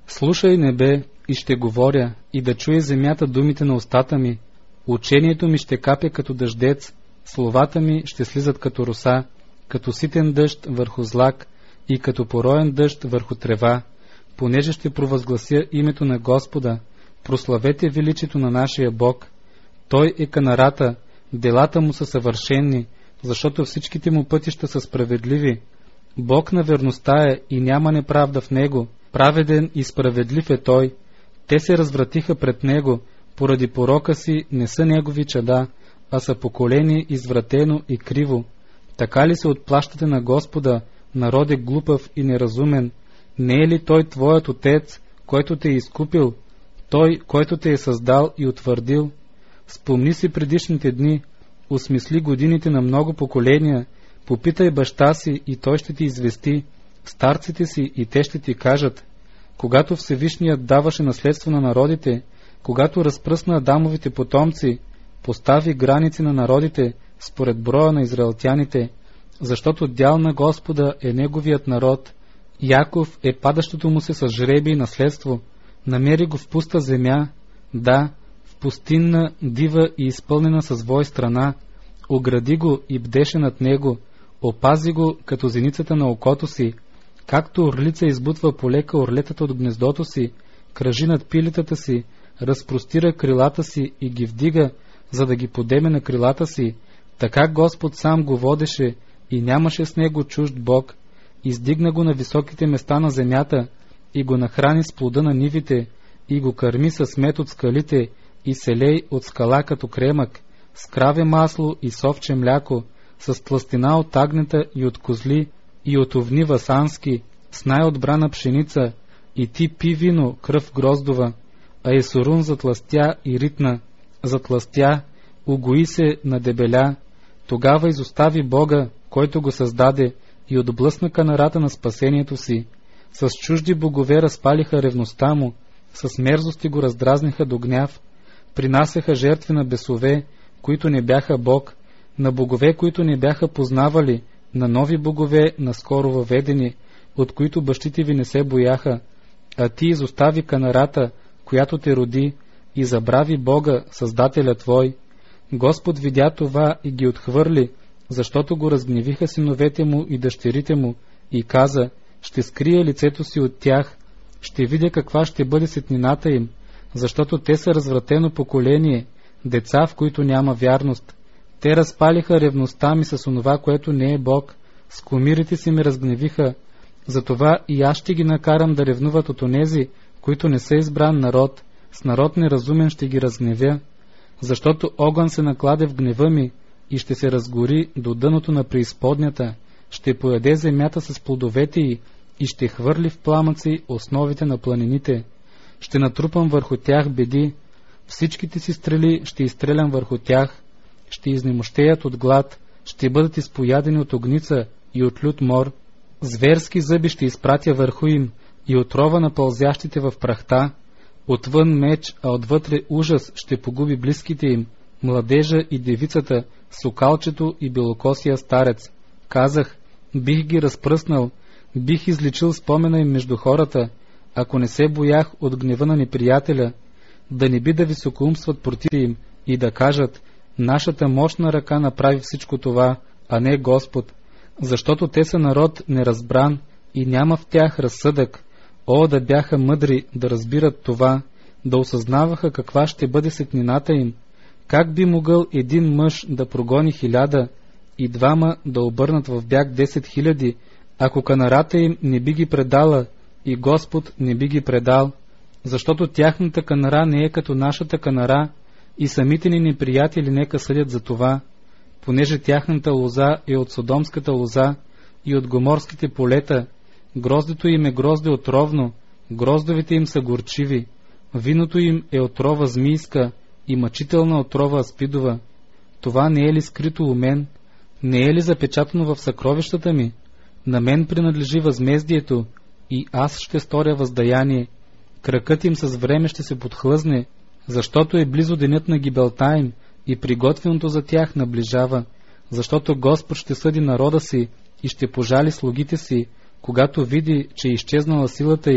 Слушай, небе, и ще говоря, и да чуе земята думите на устата ми. Учението ми ще капе като дъждец, словата ми ще слизат като роса, като ситен дъжд върху злак и като пороен дъжд върху трева, понеже ще провъзглася името на Господа. Прославете величието на нашия Бог. Той е канарата, делата му са съвършенни, защото всичките му пътища са справедливи. Бог на верността е и няма неправда в него, праведен и справедлив е той. Те се развратиха пред него, поради порока си не са негови чада, а са поколение извратено и криво. Така ли се отплащате на Господа, народе глупав и неразумен? Не е ли той твоят отец, който те е изкупил, той, който те е създал и утвърдил? Спомни си предишните дни, осмисли годините на много поколения, попитай баща си и той ще ти извести, старците си и те ще ти кажат. Когато Всевишният даваше наследство на народите, когато разпръсна Адамовите потомци, постави граници на народите според броя на израелтяните, защото дял на Господа е неговият народ. Яков е падащото му се с жребий наследство. Намери го в пуста земя, да, в пустинна, дива и изпълнена с вой страна. Огради го и бдеше над него, опази го като зеницата на окото си. Както орлица избутва полека орлетата от гнездото си, кръжи над пилетата си, разпростира крилата си и ги вдига, за да ги подеме на крилата си, така Господ сам го водеше и нямаше с него чужд Бог. Издигна го на високите места на земята и го нахрани с плода на нивите и го кърми с мед от скалите и селей от скала като кремък, с краве масло и совче мляко, с тлъстина от агнета и от козли и от овни васански, с най-отбрана пшеница, и ти пи вино, кръв гроздова, а Есурун затластя и ритна, затластя, угои се на дебеля. Тогава изостави Бога, който го създаде, и отблъсна канарата на спасението си. С чужди богове разпалиха ревността му, с мерзости го раздразниха до гняв, принасяха жертви на бесове, които не бяха Бог, на богове, които не бяха познавали, на нови богове, наскоро въведени, от които бащите ви не се бояха. А ти изостави канарата, която те роди, и забрави Бога, Създателя твой. Господ видя това и ги отхвърли, защото го разгневиха синовете му и дъщерите му, и каза: ще скрия лицето си от тях, ще видя каква ще бъде сетнината им, защото те са развратено поколение, деца, в които няма вярност. Те разпалиха ревността ми с онова, което не е Бог, с кумирите си ме разгневиха, затова и аз ще ги накарам да ревнуват от онези, които не са избран народ, с народ неразумен ще ги разгневя, защото огън се накладе в гнева ми и ще се разгори до дъното на преизподнята, ще поеде земята с плодовете й и ще хвърли в пламъци основите на планините. Ще натрупам върху тях беди, всичките си стрели ще изстрелям върху тях, ще изнемощеят от глад, ще бъдат изпоядени от огница и от лют мор. Зверски зъби ще изпратя върху им и отрова на пълзящите в прахта. Отвън меч, а отвътре ужас ще погуби близките им, младежа и девицата, сокалчето и белокосия старец. Казах, бих ги разпръснал, бих изличил спомена им между хората, ако не се боях от гнева на неприятеля, да не би да високоумстват против им и да кажат: нашата мощна ръка направи всичко това, а не Господ, защото те са народ неразбран и няма в тях разсъдък. О, да бяха мъдри да разбират това, да осъзнаваха каква ще бъде сетнината им. Как би могъл един мъж да прогони 1000 и двама да обърнат в бяг 10 000, ако канарата им не би ги предала и Господ не би ги предал? Защото тяхната канара не е като нашата канара и самите ни неприятели нека съдят за това, понеже тяхната лоза е от содомската лоза и от гоморските полета. Гроздето им е грозде отровно, гроздовете им са горчиви, виното им е отрова змийска и мъчителна отрова аспидова. Това не е ли скрито у мен? Не е ли запечатано в съкровищата ми? На мен принадлежи възмездието и аз ще сторя въздаяние. Кракът им с време ще се подхлъзне, защото е близо денят на гибелта им и приготвеното за тях наближава, защото Господ ще съди народа си и ще пожали слугите си, когато види, че е изчезнала силата им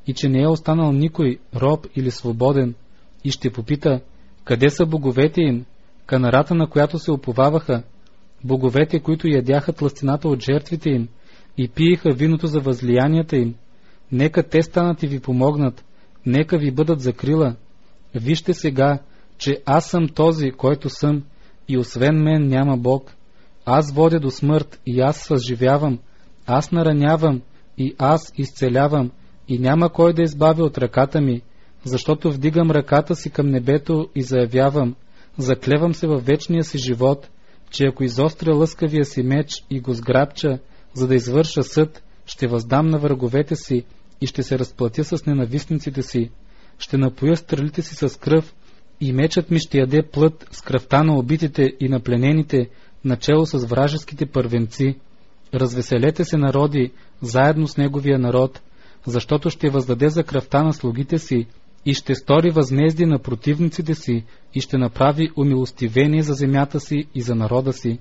и че не е останал никой, роб или свободен, и ще попита, къде са боговете им, канарата, на която се уповаваха, боговете, които ядяха тлъстината от жертвите им и пиеха виното за възлиянията им. Нека те станат и ви помогнат, нека ви бъдат закрила. Вижте сега, че аз съм този, който съм, и освен мен няма Бог. Аз водя до смърт и аз съживявам, аз наранявам и аз изцелявам, и няма кой да избави от ръката ми, защото вдигам ръката си към небето и заявявам, заклевам се във вечния си живот, че ако изостря лъскавия си меч и го сграбча, за да извърша съд, ще въздам на враговете си и ще се разплатя с ненавистниците си, ще напоя стрелите си с кръв и мечът ми ще яде плът с кръвта на убитите и на пленените, начело с вражеските първенци. Развеселете се, народи, заедно с неговия народ, защото ще въздаде за кръвта на слугите си и ще стори възмездие на противниците си и ще направи умилостивение за земята си и за народа си.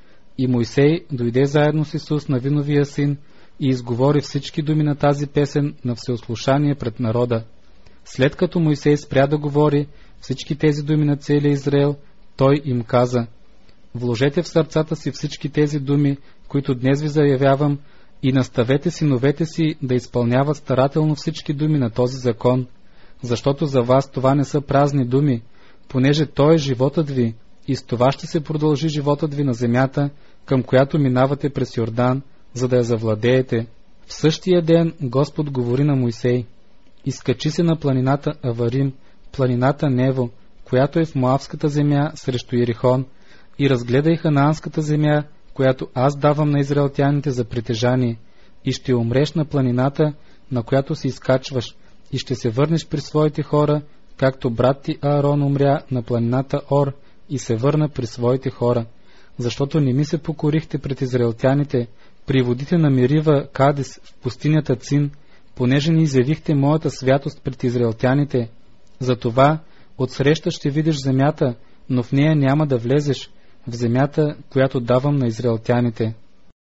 И Мойсей дойде заедно с Исус на виновия син и изговори всички думи на тази песен на всеослушание пред народа. След като Мойсей спря да говори всички тези думи на целия Израел, той им каза: вложете в сърцата си всички тези думи, които днес ви заявявам, и наставете синовете си да изпълняват старателно всички думи на този закон, защото за вас това не са празни думи, понеже той е животът ви, и с това ще се продължи животът ви на земята, към която минавате през Йордан, за да я завладеете. В същия ден Господ говори на Мойсей: изкачи се на планината Аварим, планината Нево, която е в Моавската земя срещу Иерихон, и разгледай ханаанската земя, която аз давам на израелтяните за притежание, и ще умреш на планината, на която се изкачваш, и ще се върнеш при своите хора, както брат ти Аарон умря на планината Ор и се върна при своите хора, защото не ми се покорихте пред израелтяните, при водите на Мерива Кадес в пустинята Цин, понеже ни изявихте моята святост пред израелтяните. Затова отсреща ще видиш земята, но в нея няма да влезеш, в земята, която давам на израелтяните.